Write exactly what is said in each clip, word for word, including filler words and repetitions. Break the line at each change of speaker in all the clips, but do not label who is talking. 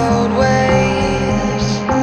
old ways.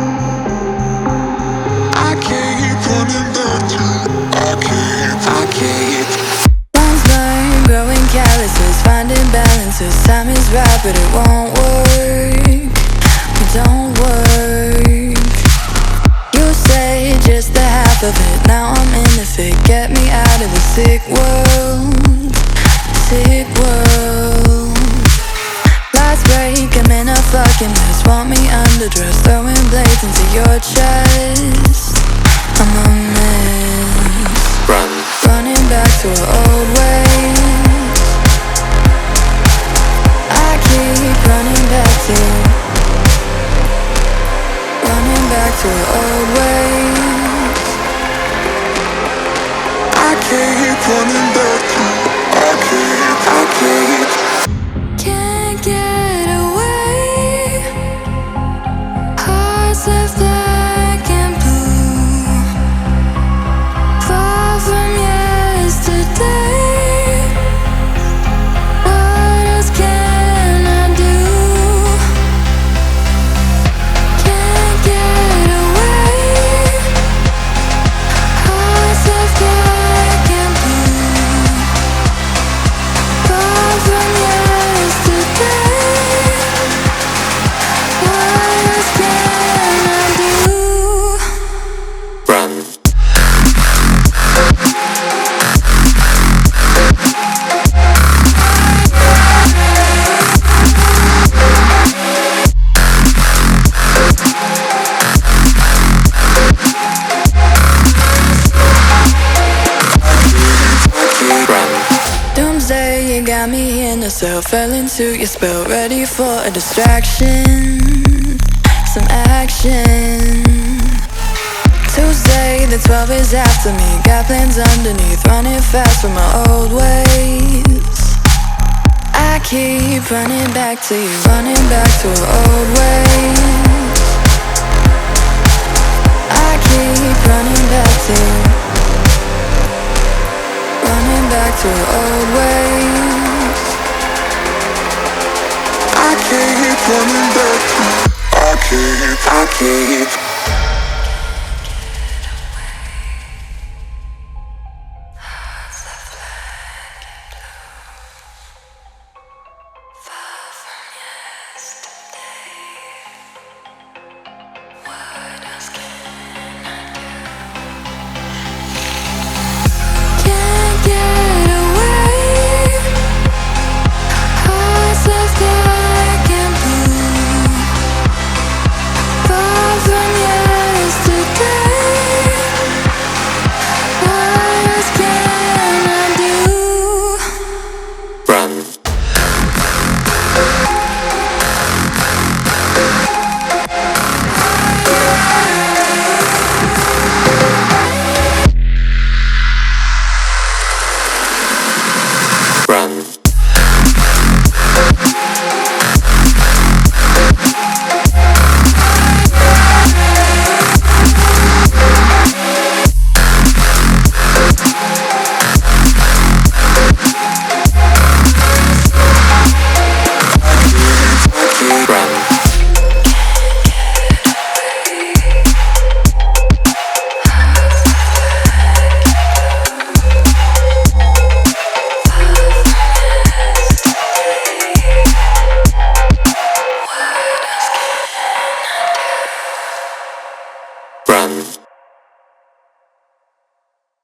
I can't keep running back to you. I can't, I can't.
Once learned, growing calluses, finding balances. Time is right, but it won't work. It don't work. You say just the half of it. Now I'm in the thick. Get me out of the sick world. Sick world. Lights break, I'm in a fucking mess. Want me underdressed, throwing blades into your chest. I'm a mess.
Run.
Running back to our old ways. I keep running back to Running back to our old ways.
I can't keep running back to you. I can't, I can't.
Can't get away. Hearts left black and blue. Far from yesterday. What else can I do? Can't get away. Hearts left black and blue. Far from yesterday. What else can I do?
Run.
Doomsday, you got me in a cell. Fell into your spell, ready for a distraction. Some action. Tuesday, the twelve is after me. Got plans underneath, running fast from my old ways. I keep running back to you, running back to our old ways. I keep running back to you, running back to our old ways.
I can't keep running back to you. I can't, I can't.